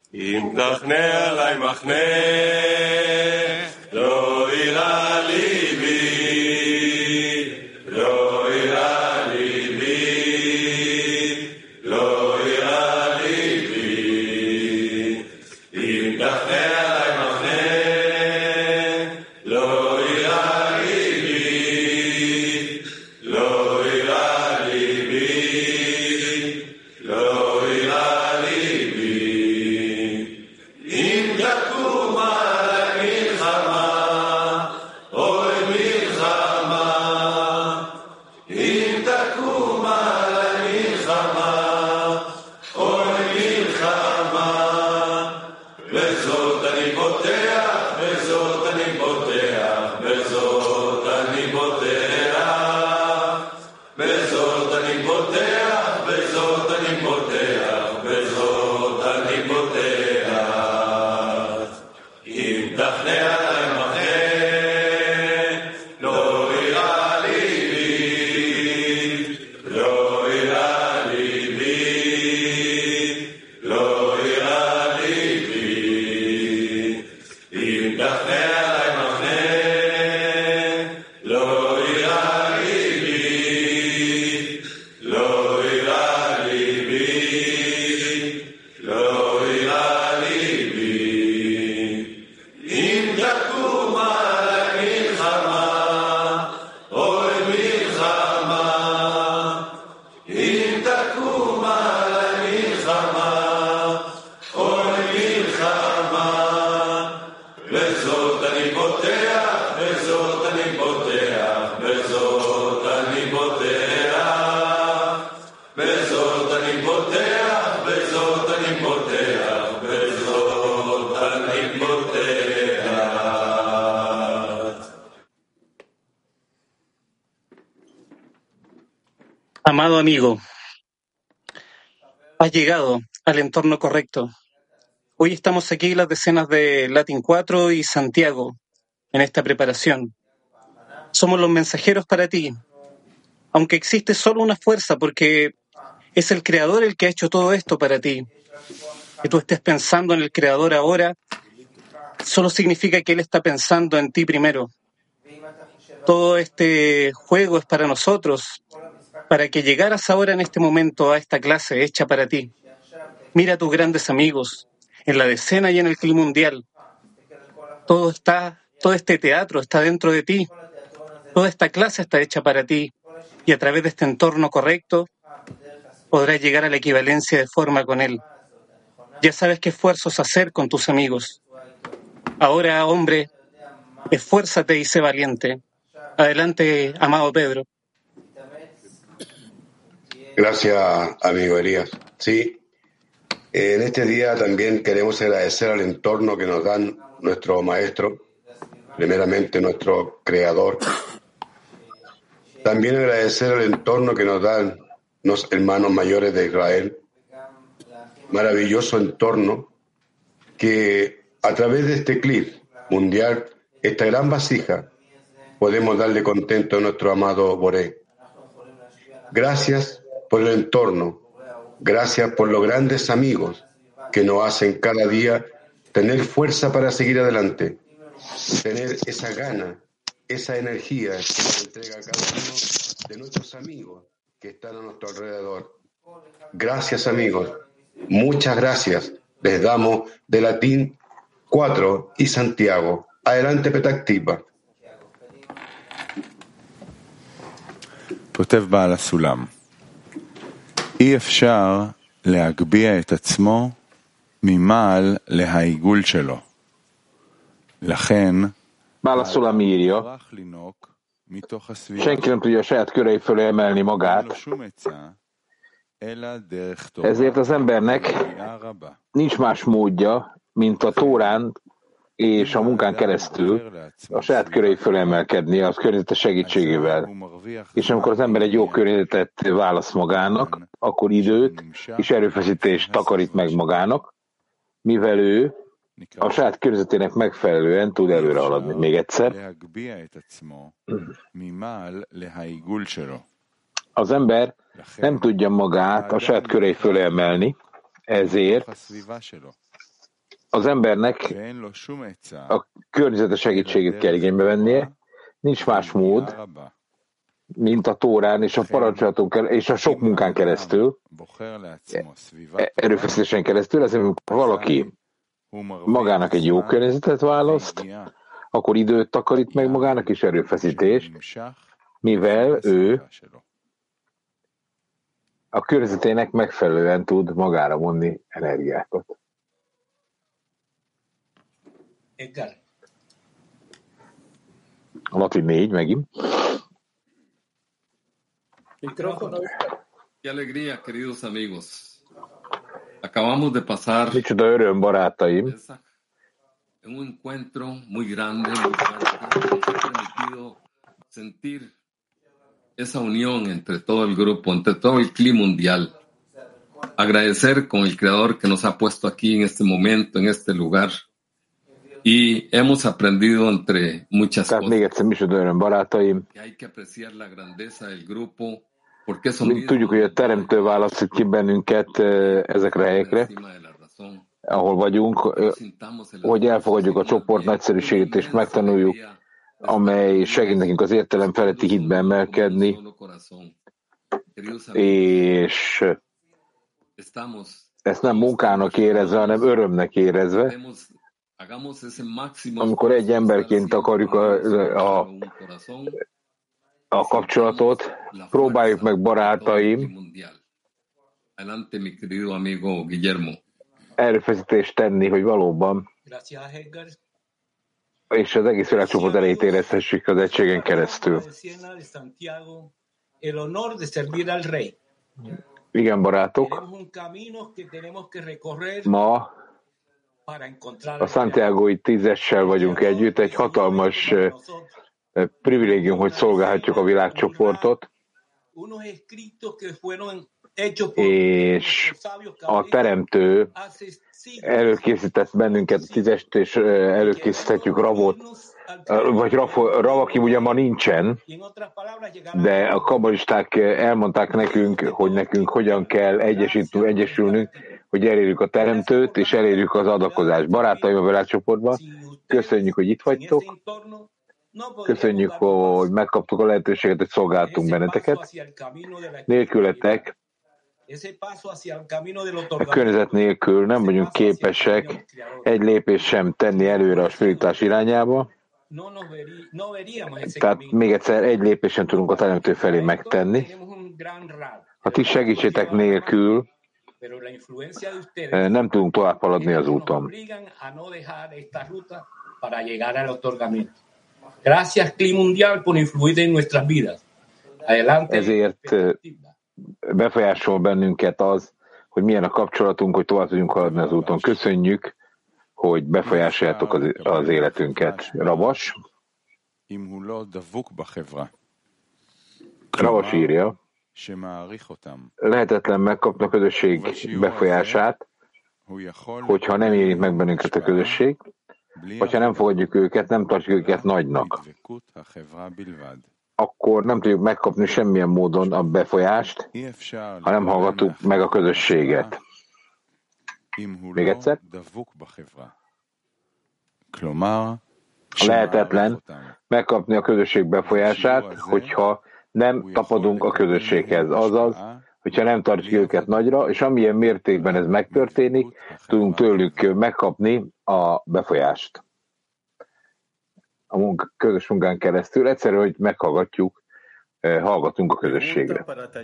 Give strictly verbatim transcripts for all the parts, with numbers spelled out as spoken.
אם תחנה עלי מחנה, לא יירא ליבי, לא יירא ליבי, לא יירא ליבי. אם תחנה עלי מחנה, לא יירא ליבי, לא יירא ליבי, לא יירא ליבי. אם תקום על המלחמה, אוי מלחמה, אם תקום על המלחמה, אוי מלחמה, בזאת אני פותח, בזאת אני פותח, בזאת אני פותח, בזאת אני פותח, בזאת אני פותח, בזאת אני פותח. אם תחנה עלי מחנה, לא יירא ליבי, לא יירא ליבי, לא יירא ליבי. אם תחנה עלי מחנה, לא יירא ליבי, לא יירא ליבי, לא יירא ליבי. אם תקום על המלחמה, אוי מלחמה, אם תקום על המלחמה, אוי מלחמה, בזאת אני פותח, בזאת אני פותח, בזאת אני פותח, בזאת אני פותח, בזאת אני פותח, בזאת אני פותח. Amado amigo, has llegado al entorno correcto. Hoy estamos aquí las decenas de Latin cuatro y Santiago en esta preparación. Somos los mensajeros para ti, aunque existe solo una fuerza porque es el Creador el que ha hecho todo esto para ti. Que tú estés pensando en el Creador ahora solo significa que Él está pensando en ti primero. Todo este juego es para nosotros, para que llegaras ahora en este momento a esta clase hecha para ti. Mira a tus grandes amigos, en la decena y en el clima mundial. Todo está, todo este teatro está dentro de ti. Toda esta clase está hecha para ti. Y a través de este entorno correcto, podrás llegar a la equivalencia de forma con Él. Ya sabes qué esfuerzos hacer con tus amigos. Ahora, hombre, esfuérzate y sé valiente. Adelante, amado Pedro. Gracias, amigo Elías. Sí, en este día también queremos agradecer al entorno que nos dan nuestro maestro, primeramente nuestro creador. También agradecer al entorno que nos dan los hermanos mayores de Israel. Maravilloso entorno que a través de este clip mundial, esta gran vasija, podemos darle contento a nuestro amado Boré. Gracias por el entorno, gracias por los grandes amigos que nos hacen cada día tener fuerza para seguir adelante, tener esa gana, esa energía que nos entrega cada uno de nuestros amigos que están a nuestro alrededor. Gracias, amigos, muchas gracias. Les damos de Latín cuatro y Santiago. Adelante, Petactiva. כותב בעל הסולם, אי אפשר להגביה את עצמו ממעל להעיגול שלו. לכן, Bál a Szulamírja. Senki nem tudja a saját körei fölé emelni magát. Ezért az embernek nincs más módja, mint a Tórán és a munkán keresztül a saját körei fölé emelkedni az környezete segítségével. És amikor az ember egy jó környezetet választ magának, akkor időt és erőfeszítést takarít meg magának, mivel ő a saját környezetének megfelelően tud előre haladni. Még egyszer. Az ember nem tudja magát a saját körei fölé emelni, ezért az embernek a környezete segítségét kell igénybe vennie, nincs más mód, mint a Tórán és a parancsolaton és a sok munkán keresztül, erőfeszítésen keresztül, ezért amikor valaki magának egy jó környezetet választ, akkor időt takarít meg magának és erőfeszítést, mivel ő a környezetének megfelelően tud magára vonni energiákat. A latin négy megint. Qué alegría, queridos amigos. Acabamos de pasar Micsoda öröm, barátaim. en un encuentro muy grande, muy fuerte, que nos ha permitido sentir esa unión entre todo el grupo, entre todo el clima mundial. Agradecer con el Creador que nos ha puesto aquí en este momento, en este lugar. Y hemos aprendido entre muchas Tehát cosas. még egyszer, micsoda öröm, barátaim. Que hay que apreciar la grandeza del grupo, porque eso Mind tudjuk, hogy a Teremtő választ ki bennünket ezekre a helyekre, ahol vagyunk, hogy elfogadjuk a csoport nagyszerűségét és megtanuljuk, amely segít nekünk az értelem feletti hitbe emelkedni, és ezt nem munkának érezve, hanem örömnek érezve, amikor egy emberként akarjuk a, a, a kapcsolatot, próbáljuk meg, barátaim, erőfeszítést tenni, hogy valóban, és az egész világcsoport elejét érezhessük az egységen keresztül. Igen, barátok, ma a Santiagói tízessel vagyunk együtt, egy hatalmas privilégium, hogy szolgálhatjuk a világcsoportot, és a Teremtő előkészített bennünket a tízest, és előkészíthetjük Ravot, vagy Rav, Rav, aki ugye ma nincsen, de a kabbalisták elmondták nekünk, hogy nekünk hogyan kell egyesülnünk, hogy elérjük a Teremtőt, és elérjük az adakozást. Barátaim a világcsoportban, köszönjük, hogy itt vagytok, köszönjük, hogy megkaptuk a lehetőséget, hogy szolgáltunk benneteket. Nélkületek, a környezet nélkül nem vagyunk képesek egy lépést sem tenni előre a spiritás irányába. Tehát még egyszer egy lépést sem tudunk a Teremtő felé megtenni. A ti segítsétek nélkül nem tudunk tovább haladni az úton. Ezért befolyásol bennünket az, hogy milyen a kapcsolatunk, hogy tovább tudjunk haladni az úton. Köszönjük, hogy befolyásoljátok az, az életünket. Ravas. Ravas írja, lehetetlen megkapni a közösség befolyását, hogyha nem érik meg bennünket a közösség, vagy ha nem fogadjuk őket, nem tartjuk őket nagynak, akkor nem tudjuk megkapni semmilyen módon a befolyást, ha nem hallgatjuk meg a közösséget. Még egyszer. Lehetetlen megkapni a közösség befolyását, hogyha nem tapadunk a közösséghez. Azaz, hogyha nem tartjuk őket nagyra, és amilyen mértékben ez megtörténik, tudunk tőlük megkapni a befolyást. A munk- közös munkán keresztül egyszerű, hogy meghallgatjuk, eh, hallgatunk a közösségre.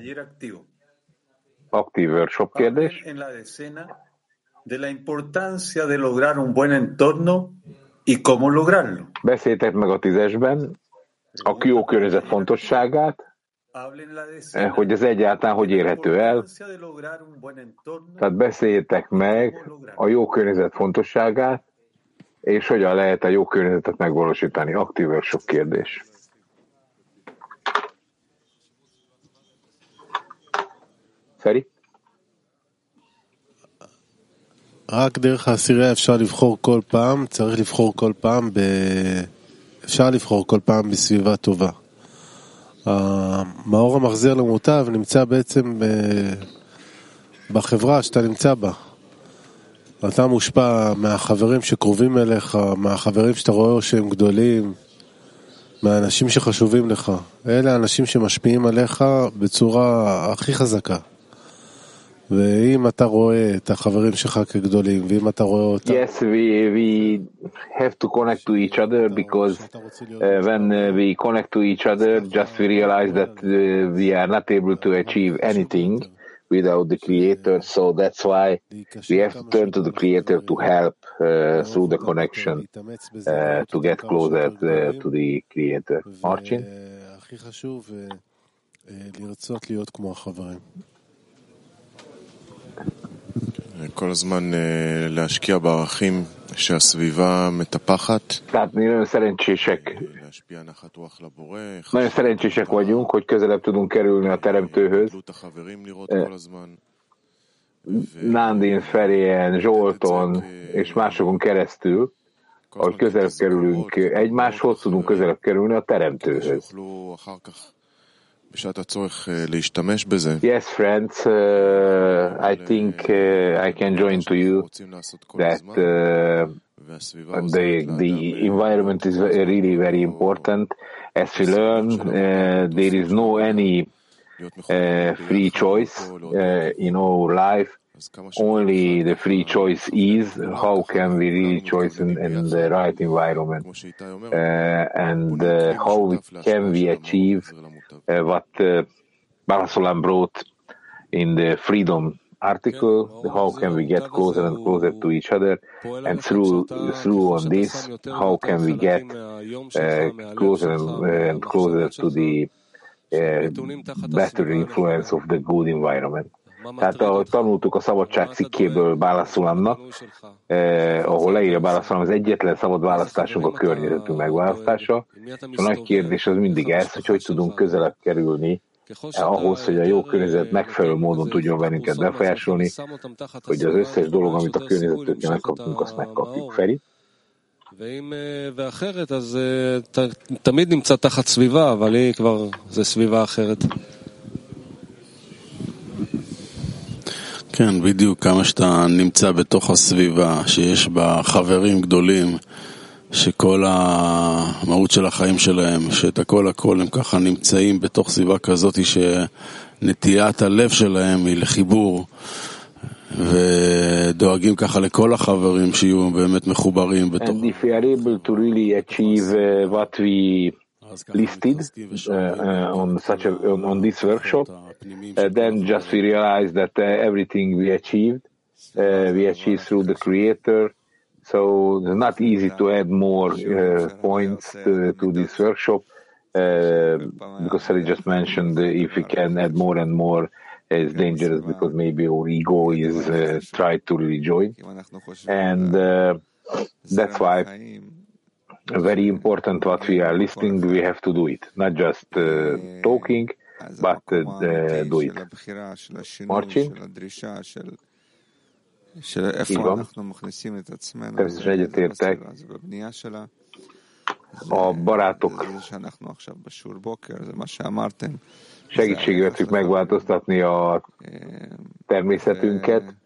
Aktív workshop kérdés. De la importancia de lograr un buen entorno y cómo lograrlo. Beszéltek meg a tízesben a jó környezet fontosságát, eh, hogy ez egyáltalán hogy érhető el. Tehát beszéljétek meg a jó környezet fontosságát, és hogyan lehet a jó környezetet megvalósítani. Aktív workshop kérdés. Feri? רק דרך העשירייה אפשר לבחור כל פעם, צריך לבחור כל פעם, ב... אפשר לבחור כל פעם בסביבה טובה. המאור המחזיר למוטב נמצא בעצם בחברה שאתה נמצא בה. אתה מושפע מהחברים שקרובים אליך, מהחברים שאתה רואה שהם גדולים, מהאנשים שחשובים לך. אלה האנשים שמשפיעים עליך בצורה הכי חזקה. ואם אתה רואה את החברים שלך כגדולים, ואם אתה רואה אותם... Yes, we, we have to connect to each other because uh, when uh, we connect to each other, just we realize that uh, we are not able to achieve anything without the Creator, so that's why we have to turn to the Creator to help uh, through the connection uh, to get closer uh, to the Creator. Marcin? הכי חשוב לרצות להיות כמו החברים. כל הזמן להשקיע בערכים שהסביבה מטפחת. Tehát mi nagyon szerencsések. Nagyon szerencsések vagyunk, hogy közelebb tudunk kerülni a Teremtőhöz. Nándin, Ferien, Zsolton és másokon keresztül, ahogy közelebb kerülünk egymáshoz, tudunk közelebb kerülni a Teremtőhöz. Yes, friends, uh, I think uh, I can join to you that uh, the, the environment is really very important. As we learn, uh, there is no any uh, free choice uh, in our life. Only the free choice is how can we really choose in, in the right environment uh, and uh, how we, can we achieve uh, what uh, Balasolam brought in the freedom article, how can we get closer and closer to each other, and through through on this, how can we get uh, closer and, uh, and closer to the uh, better influence of the good environment. Tehát ahogy tanultuk a szabadság cikkéből Bálaszulamnak, eh, ahol leírja Bálaszulam, az egyetlen szabad választásunk a környezetünk megválasztása. A nagy kérdés az mindig ez, hogy hogy tudunk közelebb kerülni eh, ahhoz, hogy a jó környezet megfelelő módon tudjon bennünket befolyásolni, hogy az összes dolog, amit a környezetünkkel megkapunk, azt megkapjuk. Feri? ואחרת, אז תמיד נמצא תחת סביבה, אבל היא כבר, זה סביבה אחרת. כן, בדיוק, כמה שאתה נמצא בתוך הסביבה, שיש בה חברים גדולים, שכל המהות של החיים שלהם, שאת הכל הכל הם ככה נמצאים בתוך סביבה כזאת, שנטיית הלב שלהם היא לחיבור, ודואגים ככה לכל החברים שיהיו באמת מחוברים בתוך... And if we are able to really achieve uh, what we listed uh, uh, on such a, on, on this workshop, uh, then just we realize that uh, everything we achieved, uh, we achieved through the Creator. So it's not easy to add more uh, points to, to this workshop, uh, because Sally just mentioned uh, if we can add more and more, uh, it's dangerous because maybe our ego is uh, try to really join, and uh, that's why. Very important what we are listening, we have to do it, not just uh, talking, but uh, uh, do it. Marcin? Így van. Természetesen egyetértek. A barátok segítségével tudjuk megváltoztatni a természetünket,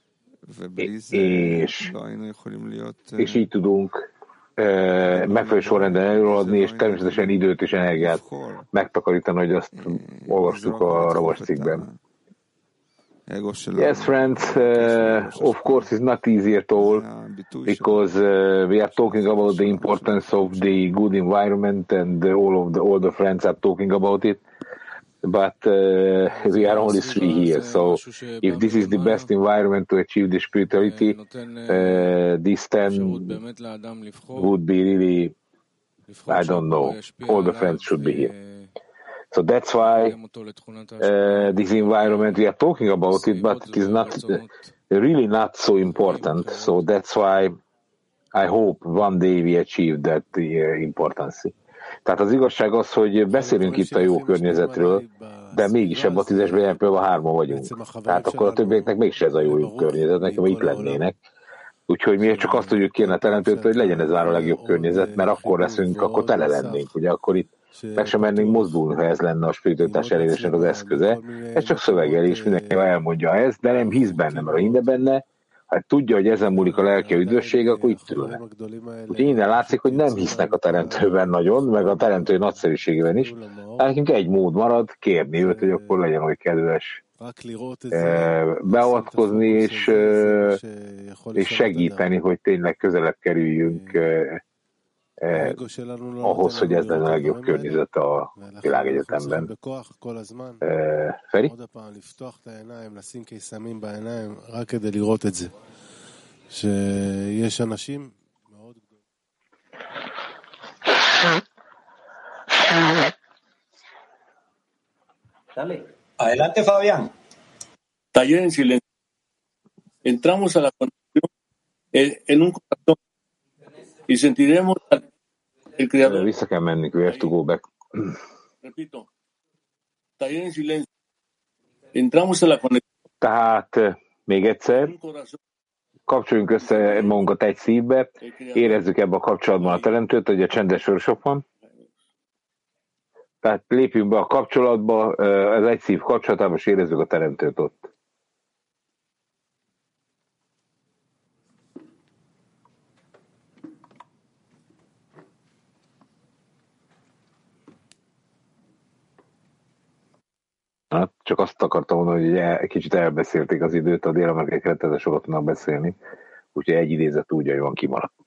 és, és így tudunk megfelelő sorrendben előadni, és természetesen időt és energiát megtakarítani, hogy azt olvastuk a Ravas cikkben. Yes, friends, uh, of course it's not easy at all, because uh, we are talking about the importance of the good environment, and all of the all the friends are talking about it. But uh, we are only three here, so if this is the best environment to achieve the spirituality, uh, these ten would be really, I don't know, all the friends should be here. So that's why uh, this environment, we are talking about it, but it is not uh, really not so important. So that's why I hope one day we achieve that uh, importance. Tehát az igazság az, hogy beszélünk itt a jó környezetről, de mégis ebben a tízesben ilyen például hárman vagyunk. Tehát akkor a többieknek mégis ez a jó, jó környezet, nekem itt lennének. Úgyhogy mi csak azt tudjuk kérni a teremtőt, hogy legyen ez már a legjobb környezet, mert akkor leszünk, akkor tele lennénk. Ugye akkor itt meg sem mennénk mozdulni, ha ez lenne a spiritualitás elérésének az eszköze. Ez csak szövegelés, mindenki elmondja ezt, de nem hisz benne, mert ha hinde benne, hát tudja, hogy ezen múlik a lelke üdvösség, akkor itt ülne. Úgyhogy innen látszik, hogy nem hisznek a teremtőben nagyon, meg a teremtő nagyszerűségében is. Hát nekünk egy mód marad, kérni őt, hogy akkor legyen oly kedves beavatkozni és, és segíteni, hogy tényleg közelebb kerüljünk eh, ahhoz, hogy ez lenne a legjobb környezet a világegyetemben. Eh, Feri? Adelante, Fabián. Taller en silencio. Entramos a la conexión en un corazón y sentiremos el Creador. Vissza kell mennünk, we have to go back. Repito. Taller en silencio. Entramos a la conexión. Tehát még egyszer, kapcsoljunk össze magunkat egy szívbe, érezzük ebbe a kapcsolatban a teremtőt, hogy a csendes workshop van. Tehát lépjünk be a kapcsolatba, az egy szív kapcsolatába, és érezzük a teremtőt ott. Hát, csak azt akartam mondani, hogy egy kicsit elbeszélték az időt, a dél-amerikai keretezre sokat tudnak beszélni, úgyhogy egy idézet úgy, hogy van kimaradt.